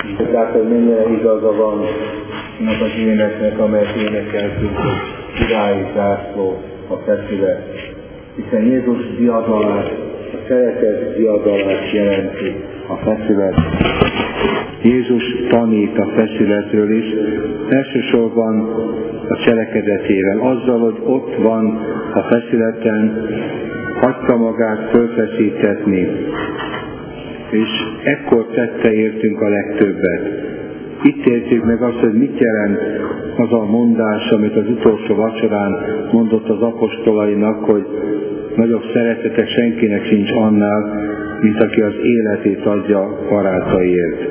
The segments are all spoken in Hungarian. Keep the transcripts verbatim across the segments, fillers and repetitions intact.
Tehát, hogy mennyire igaza van annak az éneknek, amelyet énekeltünk, hogy királyi zászló a feszület. Hiszen Jézus diadalát, a szeretet diadalát jelenti a feszület. Jézus tanít a feszületről is, elsősorban a cselekedetével, azzal, hogy ott van a feszületen, hagyta magát fölfeszítetni, és ekkor tette értünk a legtöbbet. Itt értjük meg azt, hogy mit jelent az a mondás, amit az utolsó vacsorán mondott az apostolainak, hogy nagyobb szeretete senkinek sincs annál, mint aki az életét adja barátaiért.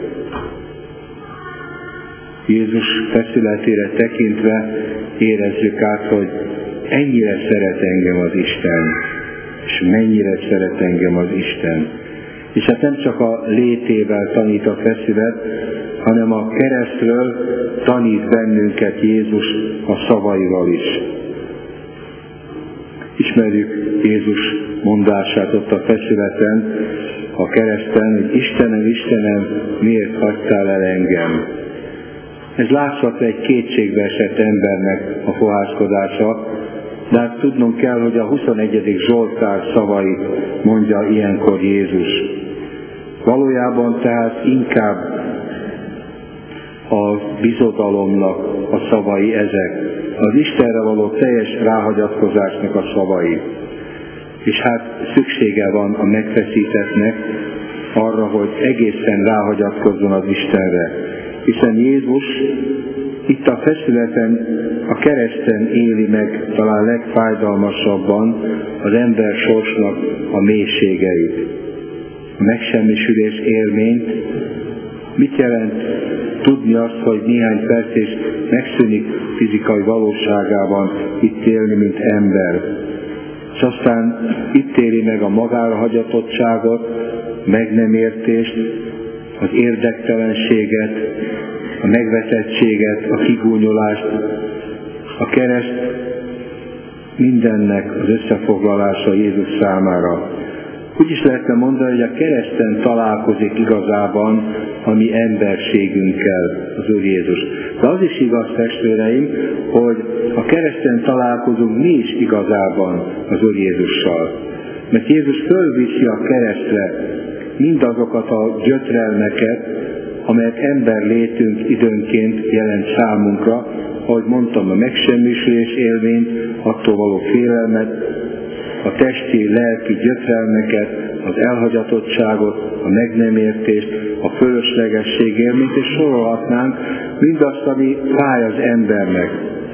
Jézus feszületére tekintve érezzük át, hogy ennyire szeret engem az Isten, és mennyire szeret engem az Isten. És hát nem csak a létével tanít a feszület, hanem a keresztről tanít bennünket Jézus a szavaival is. Ismerjük Jézus mondását ott a feszületen, a kereszten, hogy Istenem, Istenem, miért hagytál el engem? Ez látszat egy kétségbe esett embernek a fohászkodása, de hát tudnunk kell, hogy a huszonegyedik Zsoltár szavait mondja ilyenkor Jézus. Valójában tehát inkább a bizodalomnak a szavai ezek, az Istenre való teljes ráhagyatkozásnak a szavai. És hát szüksége van a megfeszítettnek arra, hogy egészen ráhagyatkozzon az Istenre. Hiszen Jézus itt a feszületen, a kereszten éli meg talán legfájdalmasabban az ember sorsnak a mélységeit. A megsemmisülés élményt. Mit jelent tudni azt, hogy néhány perc és megszűnik fizikai valóságában itt élni, mint ember. És aztán itt éli meg a magára hagyatottságot, meg nem értést, az érdektelenséget, a megvetettséget, a kigúnyolást, a kereszt mindennek az összefoglalása Jézus számára. Úgy is lehetne mondani, hogy a kereszten találkozik igazában a mi emberségünkkel az Úr Jézus. De az is igaz, testvéreim, hogy a kereszten találkozunk mi is igazában az Úr Jézussal. Mert Jézus fölviszi a keresztre mindazokat a gyötrelmeket, amelyek ember létünk időnként jelent számunkra, ahogy mondtam, a megsemmisülés élményt, attól való félelmet, a testi, lelki gyötrelmeket, az elhagyatottságot, a meg nem értést, a fölöslegesség élményt, és sorolhatnánk mindazt, ami fáj az embernek.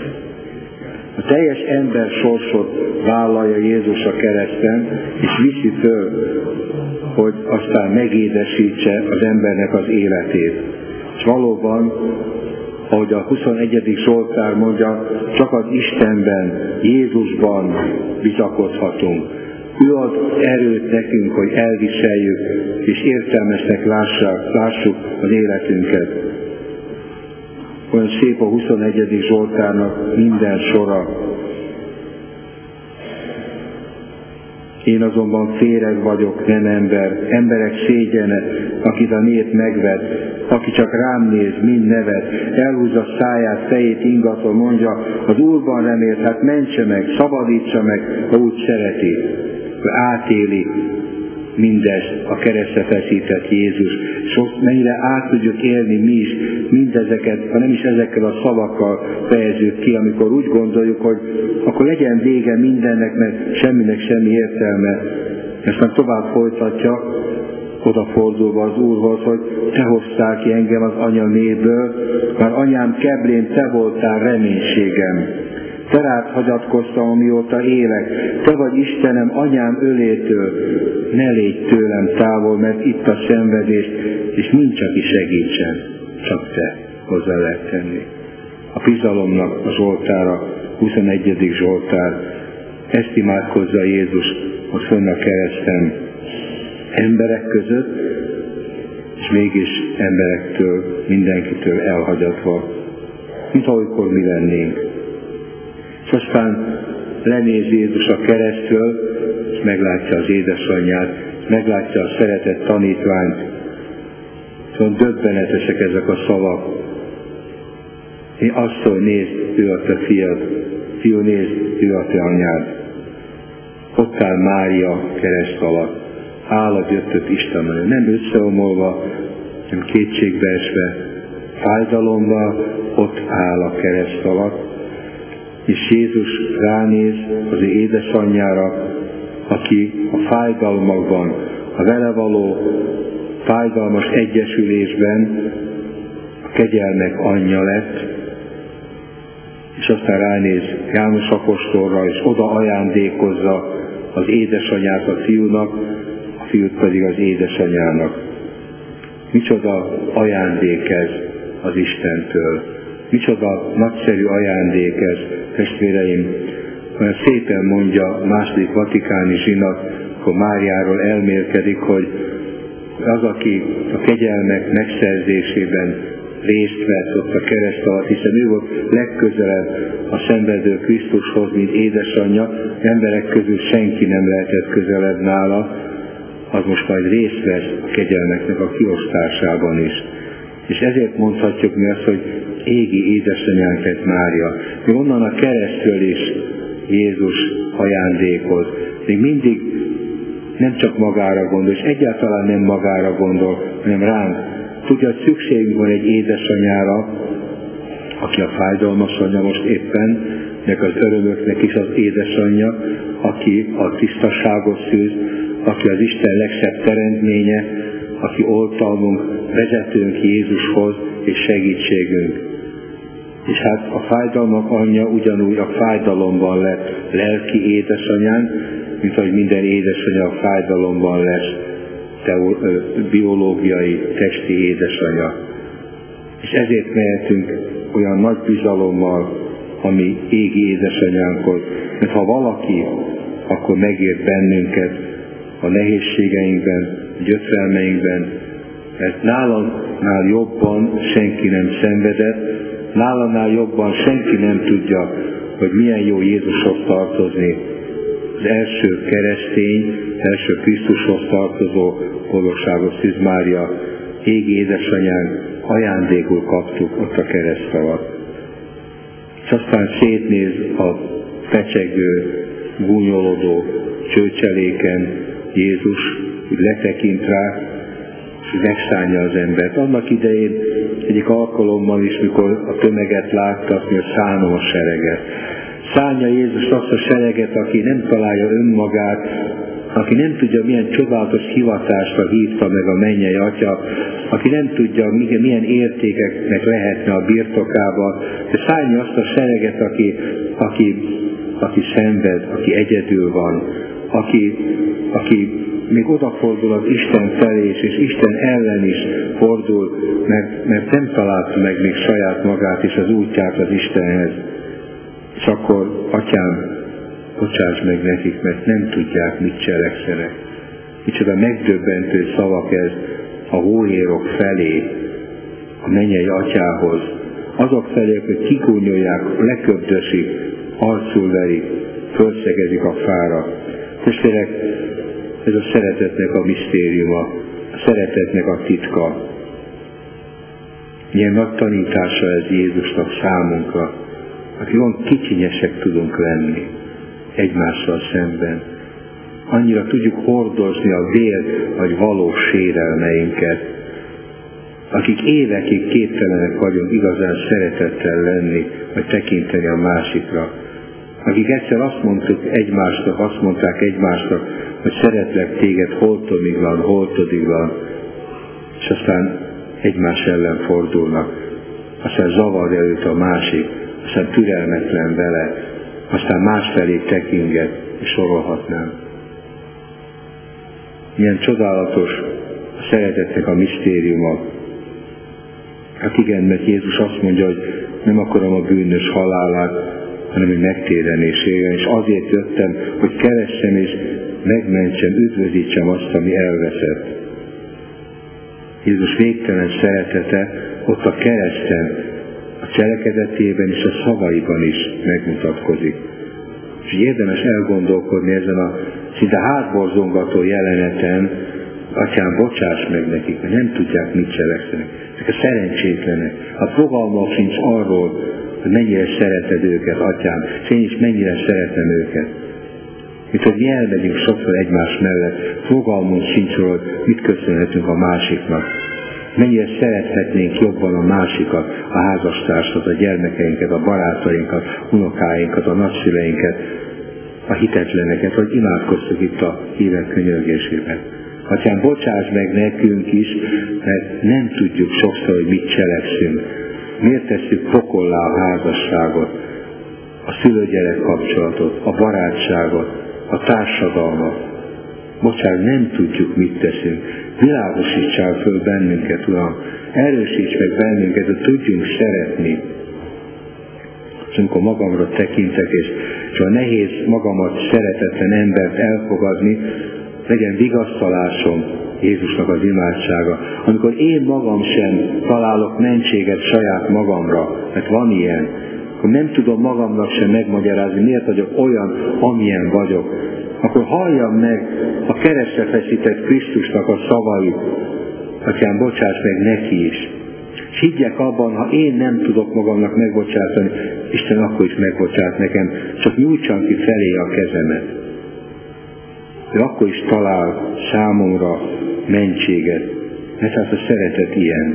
A teljes ember sorsot vállalja Jézus a kereszten, és viszi föl, hogy aztán megédesítse az embernek az életét. És valóban, ahogy a huszonegyedik Zsoltár mondja, csak az Istenben, Jézusban bizakodhatunk. Ő ad erőt nekünk, hogy elviseljük, és értelmesnek lássuk, lássuk az életünket. Olyan szép a huszonegyedik Zsoltárnak minden sora. Én azonban féreg vagyok, nem ember, emberek szégyene, akit a nép megvet, aki csak rám néz, mind nevet, elhúzza száját, fejét ingatva, mondja, az Úrban remélt, hát mentse meg, szabadítsa meg, ha úgy szereti. Ő átéli mindezt a keresztre feszített Jézus. És mennyire át tudjuk élni mi is mindezeket, ha nem is ezekkel a szavakkal fejezzük ki, amikor úgy gondoljuk, hogy akkor legyen vége mindennek, mert semminek semmi értelme. Aztán tovább folytatja, odafordulva az Úrhoz, hogy te hoztál ki engem az anya néből, már anyám keblén te voltál reménységem. Te rád hagyatkoztam, amióta élek. Te vagy Istenem anyám ölétől. Ne légy tőlem távol, mert itt a szenvedés, és nincs, aki segítsen. Csak te hozzá lehet tenni. A bizalomnak a Zsoltára, huszonegyedik Zsoltár, ezt imádkozza Jézus ott fönn a kereszten. Emberek között, és mégis emberektől, mindenkitől elhagyatva, mint ahogykor mi lennénk. És aztán lenéz Jézus a keresztről, és meglátja az édesanyját, meglátja a szeretett tanítványt, Szóval döbbenetesek ezek a szavak. Én asszony, nézd, ő a te fiad. Fiú, nézd, ő a te anyád. Ott áll Mária kereszt alatt. Áll a gyötött Isten mellett. Nem összeomolva, nem kétségbeesve, fájdalommal ott áll a kereszt alatt. És Jézus ránéz az ő édesanyjára, aki a fájdalmakban, a vele való fájdalmas egyesülésben a kegyelmek anyja lett, és aztán ránéz János apostolra, és oda ajándékozza az édesanyját a fiúnak, a fiút pedig az édesanyjának. Micsoda ajándék ez az Istentől. Micsoda nagyszerű ajándék ez, testvéreim. Olyan szépen mondja a második vatikáni zsinat, akkor Máriáról elmélkedik, hogy az, aki a kegyelmek megszerzésében részt vett ott a kereszt alatt, hiszen ő volt legközelebb a szenvedő Krisztushoz, mint édesanyja, emberek közül senki nem lehetett közelebb nála, az most majd részt vesz a kegyelmeknek a kiosztásában is. És ezért mondhatjuk mi azt, hogy égi édesanyánk lett Mária. Még onnan a keresztről is Jézus ajándékoz. Még mindig nem csak magára gondol, és egyáltalán nem magára gondol, hanem ránk. Tudja, hogy szükségünk van egy édesanyára, aki a fájdalmas anyja most éppen, nek az örömöknek is az édesanyja, aki a tisztaságot szűz, aki az Isten legszebb teremtménye, aki oltalmunk, vezetőnk Jézushoz és segítségünk. És hát a fájdalmak anyja ugyanúgy a fájdalomban lett lelki édesanyánk, mint ahogy minden édesanyja a fájdalomban lesz teó, biológiai, testi édesanyja. És ezért mehetünk olyan nagy bizalommal a mi égi édesanyánkhoz, mert ha valaki, akkor megért bennünket a nehézségeinkben, a gyötrelmeinkben, mert nálamnál jobban senki nem szenvedett, nálamnál jobban senki nem tudja, hogy milyen jó Jézushoz tartozni. Az első keresztény, első Krisztushoz tartozó boldogságos Szűz Mária, égi édesanyánk, ajándékul kaptuk ott a kereszt alatt. És aztán szétnéz a fecsegő, gúnyolodó csőcseléken Jézus, úgy letekint rá, és megszánja az embert. Annak idején egyik alkalommal is, mikor a tömeget látta, azt mondja, szánom a sereget. Szánja Jézus azt a sereget, aki nem találja önmagát, aki nem tudja, milyen csodálatos hivatásra hívta meg a mennyei Atya, aki nem tudja, milyen értékeknek lehetne a birtokába, de szánja azt a sereget, aki, aki, aki szenved, aki egyedül van, aki, aki még odafordul az Isten felé is, és Isten ellen is fordul, mert, mert nem találta meg még saját magát és az útját az Istenhez. És akkor, Atyám, bocsáss meg nekik, mert nem tudják, mit cselekszenek. Micsoda megdöbbentő szavak ez a hóhérok felé, a mennyei Atyához. Azok felé, hogy kigúnyolják, leköbdösik, arcul verik, fölszegezik a fára. Testvérek, ez a szeretetnek a misztériuma, a szeretetnek a titka. Milyen nagy tanítása ez Jézusnak számunkra, aki olyan kicsinyesek tudunk lenni egymással szemben. Annyira tudjuk hordozni a vér vagy valós sérelmeinket, akik évekig képtelenek vagyunk igazán szeretettel lenni, vagy tekinteni a másikra. Akik egyszer azt mondtuk egymásnak, azt mondták egymásnak, hogy szeretlek téged holtomiglan, holtodiglan, és aztán egymás ellen fordulnak. Aztán zavarja őt a másik, aztán türelmetlen vele, aztán másfelé tekinget, és sorolhatnám. Milyen csodálatos a szeretetnek a misztériuma. Hát igen, mert Jézus azt mondja, hogy nem akarom a bűnös halálát, hanem hogy megtérenésére, és azért jöttem, hogy keressem és megmentsem, üdvözítsem azt, ami elveszett. Jézus végtelen szeretete ott a kereszten, a cselekedetében és a szavaiban is megmutatkozik. És érdemes elgondolkodni ezen a szinte hátborzongató jeleneten, Atyám, bocsáss meg nekik, mert nem tudják, mit cselekszenek. Ezek a szerencsétlenek. A fogalmak sincs arról, hogy mennyire szereted őket, Atyám, és én is mennyire szeretem őket. Mint hogy mi elmegyünk sokszor egymás mellett, fogalmunk sincs arról, hogy mit köszönhetünk a másiknak. Mennyire szerethetnénk jobban a másikat, a házastársat, a gyermekeinket, a barátainkat, unokáinkat, a nagyszüleinket, a hitetleneket, hogy imádkoztuk itt a hívek könyörgésében. Atyám, bocsáss meg nekünk is, mert nem tudjuk sokszor, hogy mit cselekszünk. Miért tesszük pokollá a házasságot, a szülő-gyerek kapcsolatot, a barátságot, a társadalmat. Bocsáss, nem tudjuk, mit teszünk. Világosítsál föl bennünket, Uram. Erősíts meg bennünket, hogy tudjunk szeretni. És amikor magamra tekintek, és, és a nehéz magamat szeretetlen embert elfogadni, legyen vigasztalásom Jézusnak az imádsága. Amikor én magam sem találok mentséget saját magamra, mert van ilyen, akkor nem tudom magamnak sem megmagyarázni, miért vagyok olyan, amilyen vagyok, akkor halljam meg a keresztre feszített Krisztusnak a szavait. Atyám, bocsáss meg neki is. És higgyek abban, ha én nem tudok magamnak megbocsátani, Isten akkor is megbocsát nekem, csak nyújtsam ki felé a kezemet. Ő akkor is talál számomra mentséget, mert hát a szeretet ilyen.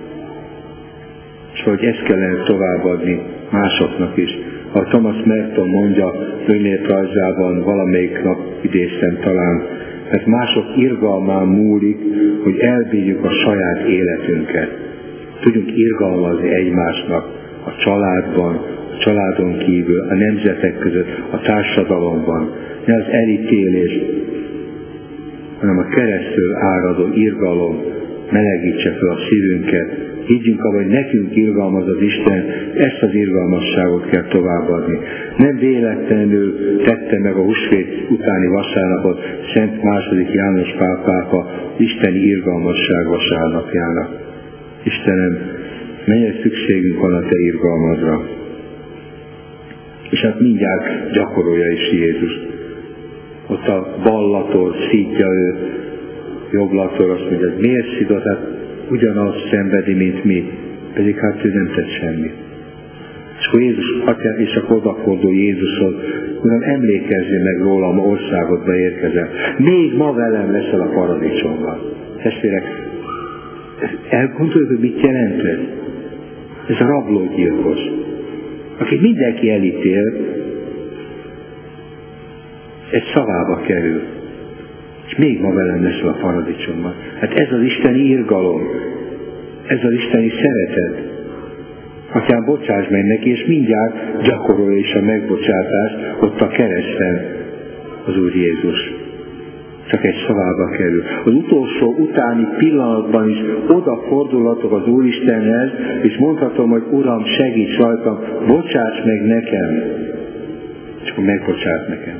És hogy ezt kellene továbbadni másoknak is. A Thomas Merton mondja önéletrajzában, valamelyik nap idéztem talán, mert mások irgalmán múlik, hogy elbírjuk a saját életünket. Tudjunk irgalmazni egymásnak a családban, a családon kívül, a nemzetek között, a társadalomban. Ne az elítélés, hanem a keresztül áradó irgalom melegítse fel a szívünket. Higgyünk abban, hogy nekünk irgalmaz az Isten, ezt az irgalmasságot kell továbbadni. Nem véletlenül tette meg a húsvét utáni vasárnapot Szent második János Pál pápa isteni irgalmasság vasárnapjának. Istenem, mennyire szükségünk van a Te irgalmadra. És hát mindjárt gyakorolja is Jézus. Ott a bal lator szítja ő, jobb lator azt mondja, hogy miért szidod, hát ugyanazt szenvedi, mint mi, pedig hát ő nem tett semmit. És akkor Jézus, Atyám, és akkor odafordul Jézushoz, Uram, emlékezzél meg rólam, országodba érkezel. Még ma velem leszel a paradicsomban. Testvérek, elgondoljuk, hogy mit jelent ez? Ez a rablógyilkos, akit mindenki elítél, egy szavába kerül. És még ma velem leszel a paradicsomban. Hát ez az isteni irgalom, ez az isteni szeretet. Atyám, bocsáss meg neki, és mindjárt gyakorolja is a megbocsátást ott a kereszten az Úr Jézus. Csak egy szavába kerül. Az utolsó utáni pillanatban is odafordulhatok az Úristenhez, és mondhatom, hogy Uram, segíts rajtam, bocsáss meg nekem. És akkor megbocsát nekem.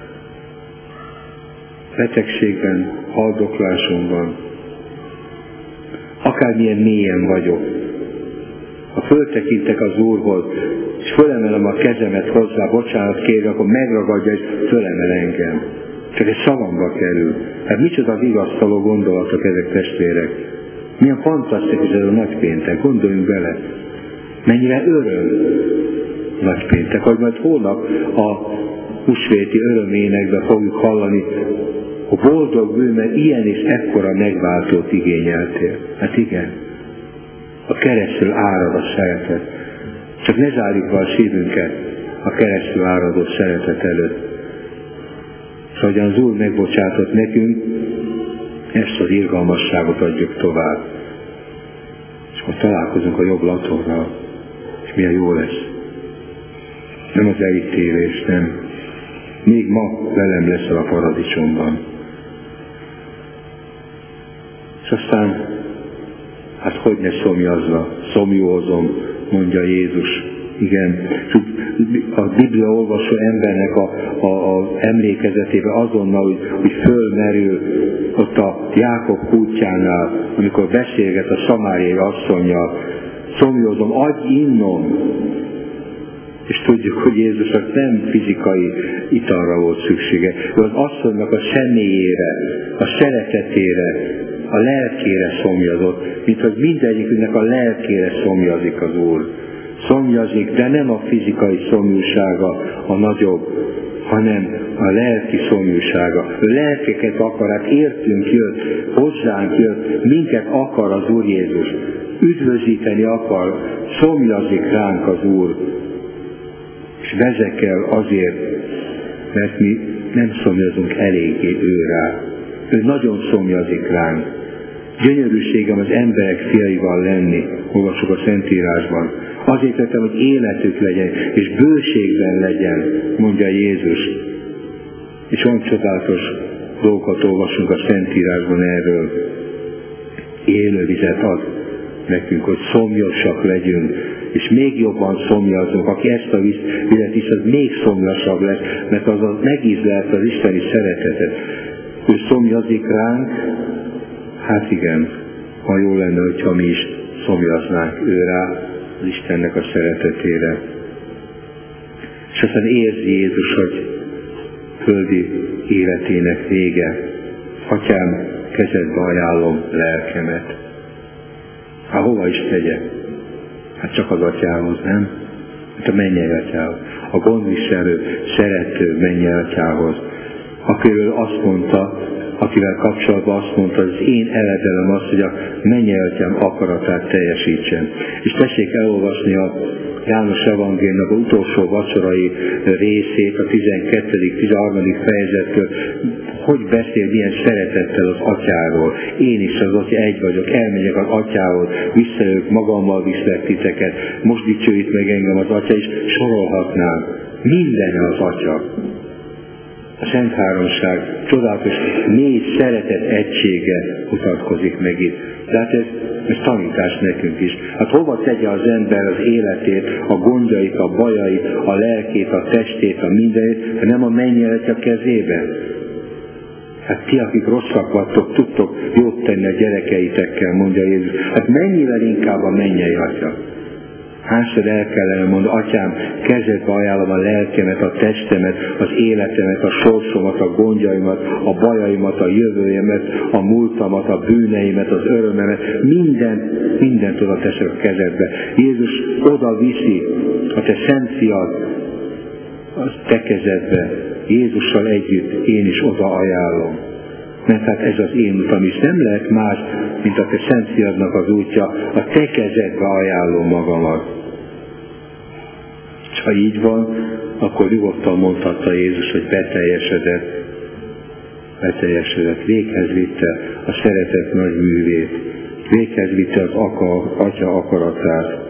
Betegségben, haldoklásomban, akármilyen mélyen vagyok, ha föltekintek az Úrhoz, és fölemelem a kezemet hozzá, bocsánat kérve, akkor megragadja, és fölemel engem. Csak egy szavamba kerül. Hát micsoda vigasztaló gondolatok ezek, testvérek. Milyen fantasztikus ez a nagypéntek, gondoljunk bele. Mennyire öröm nagypéntek, hogy majd holnap a húsvéti öröménekben fogjuk hallani, hogy boldog bő, mert ilyen és ekkora megváltót igényeltél. Hát igen, a keresztül árad a szeretet. Csak ne zárjuk be a szívünket a keresztül áradó szeretet előtt. És ahogyan az Úr megbocsátott nekünk, ezt az irgalmasságot adjuk tovább. És akkor találkozunk a jobb latorral, és milyen jó lesz. Nem az elítélés, nem. Még ma velem leszel a paradicsomban. És aztán, hát hogy ne szomjazva, szomjózom, mondja Jézus. Igen, a Biblia olvasó embernek a, a, a emlékezetében azonnal, hogy, hogy fölmerül ott a Jákob kútjánál, amikor beszélget a szamáriai asszonnyal, szomjózom, adj innom. És tudjuk, hogy Jézusnak nem fizikai italra volt szüksége, de az asszonynak a személyére, a szeretetére, a lelkére szomjazott, mint hogy mindegyikünknek a lelkére szomjazik az Úr. Szomjazik, de nem a fizikai szomjúsága a nagyobb, hanem a lelki szomjúsága. Ő lelkeket akar, hát értünk jött, hozzánk jött, minket akar az Úr Jézus. Üdvözíteni akar, szomjazik ránk az Úr. És vezekel azért, mert mi nem szomjazunk eléggé ő rá. Ő nagyon szomjazik ránk. Gyönyörűségem az emberek fiaival lenni, olvasok a Szentírásban. Azért tettem, hogy életük legyen, és bőségben legyen, mondja Jézus. És olyan csodálatos dolgokat olvasunk a Szentírásban erről. Élő vizet ad nekünk, hogy szomjasak legyünk, és még jobban szomjazunk. Aki ezt a vizet is, az még szomjasabb lesz, mert az, az megízlelt az isteni szeretetet. Ő szomjazik ránk, hát igen, ha jó lenne, hogyha mi is szomjaznánk ő rá, az Istennek a szeretetére. És aztán érzi Jézus, hogy földi életének vége. Atyám, kezedbe ajánlom lelkemet. Hát hova is tegye? Hát csak az atyához, nem? Hát a mennyei atyához. A gondviselő, szerető mennyei atyához. Akiről azt mondta, akivel kapcsolatban azt mondta, hogy az én eledelem az, hogy a mennyei atyám akaratát teljesítsen. És tessék elolvasni a János evangéliumnak az utolsó vacsorai részét, a tizenkettedik tizenharmadik fejezettől, hogy beszél milyen szeretettel az atyáról. Én is az atya egy vagyok, elmegyek az atyához, visszajövök, magammal viszlek titeket, most dicsőít meg engem az atya, és sorolhatnám. Minden az atya. A Szent Háromság csodálatos négy szeretet egysége mutatkozik meg itt. De hát ez, ez tanítás nekünk is. Hát hova tegye az ember az életét, a gondjait, a bajait, a lelkét, a testét, a mindenét, ha nem a mennyei atya kezében? Hát ti, akik rosszak vagytok, tudtok jót tenni a gyerekeitekkel, mondja Jézus. Hát mennyivel inkább a mennyei atya? Hányszor el kellene mondani, atyám, kezedbe ajánlom a lelkemet, a testemet, az életemet, a sorsomat, a gondjaimat, a bajaimat, a jövőjemet, a múltamat, a bűneimet, az örömemet, mindent, mindent oda teszek a kezedbe. Jézus oda viszi a te szent fiad, az te kezedbe. Jézussal együtt én is oda ajánlom. Mert hát ez az én utam is nem lehet más, mint a te szent fiadnak az útja, a te kezedbe ajánlom magamat. És ha így van, akkor nyugodtan mondhatta Jézus, hogy beteljesedett, beteljesedett, véghez vitte a szeretet nagy művét, véghez vitte az akar, atya akaratát.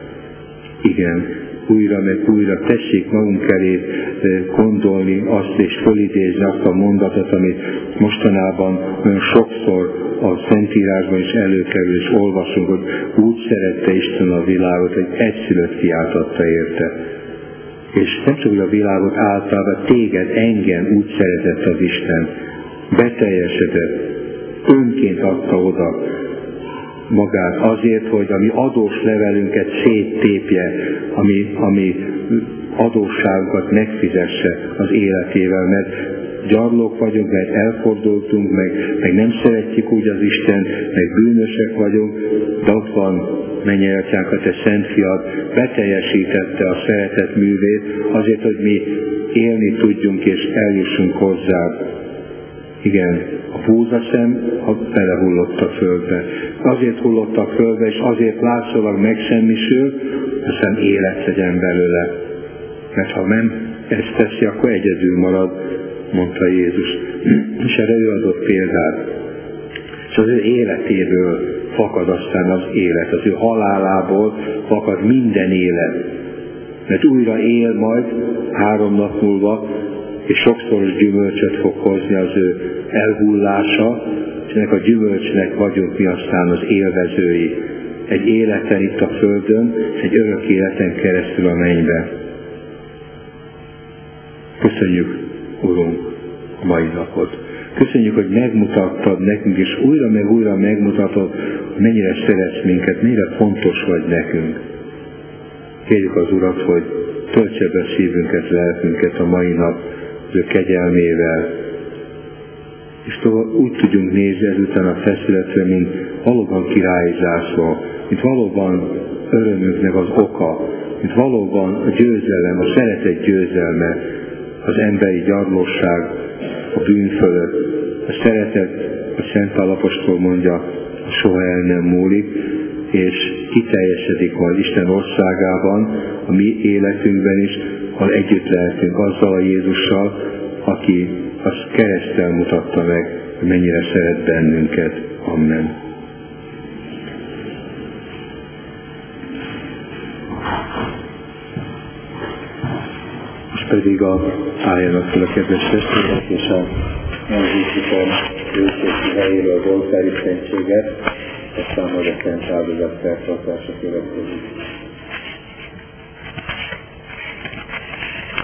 Igen, újra meg újra tessék magunk elé gondolni azt és fölidézni azt a mondatot, amit mostanában olyan sokszor a Szentírásban is előkerül, és olvasunk, hogy úgy szerette Isten a világot, hogy egyszülött kiáltatta érte. És nem csak a világot általában, téged, engem úgy szeretett az Isten. Beteljesedett, önként adta oda magát azért, hogy a mi adós levelünket széttépje, ami, ami adósságunkat megfizesse az életével, mert gyarlók vagyunk, mert elfordultunk, meg, meg nem szeretjük úgy az Isten, meg bűnösek vagyunk, de ott van mennyei atyánk, a te szent fiad, beteljesítette a szeretet művét azért, hogy mi élni tudjunk és eljussunk hozzá. Igen, a búzaszem belehullott a földbe. Azért hullott a földbe, és azért látszólag megsemmisül, aztán élet legyen belőle. Mert ha nem ezt teszi, akkor egyedül marad, mondta Jézus. És erre ő adott példát. És az ő életéből fakad aztán az élet, az ő halálából fakad minden élet. Mert újra él majd három nap múlva, és sokszoros gyümölcsöt fog hozni az ő elhullása, és ennek a gyümölcsnek vagyunk mi aztán az élvezői. Egy életen itt a földön, és egy örök életen keresztül a mennybe. Köszönjük, Urunk, a mai napot. Köszönjük, hogy megmutattad nekünk, és újra meg újra megmutatod, hogy mennyire szeretsz minket, mennyire fontos vagy nekünk. Kérjük az Urat, hogy töltse be szívünket, lelkünket a mai nap az ő kegyelmével, és tovább úgy tudjunk nézni ezután a feszületre, mint valóban királyi zászló, mint valóban örömünknek az oka, mint valóban a győzelem, a szeretet győzelme, az emberi gyarlóság a bűn fölött. A szeretet, a Szent Pál apostol mondja, soha el nem múlik, és kiteljesedik majd Isten országában, a mi életünkben is, ahol együtt lehetünk azzal a Jézussal, aki azt kereszttel mutatta meg, hogy mennyire szeret bennünket. Amen. Most pedig a, álljanak fel a kedves testvérek, és a megzűjtjük a őszési helyéről az oltári szentséget, aztán majd a szent áldozat feltartása következik.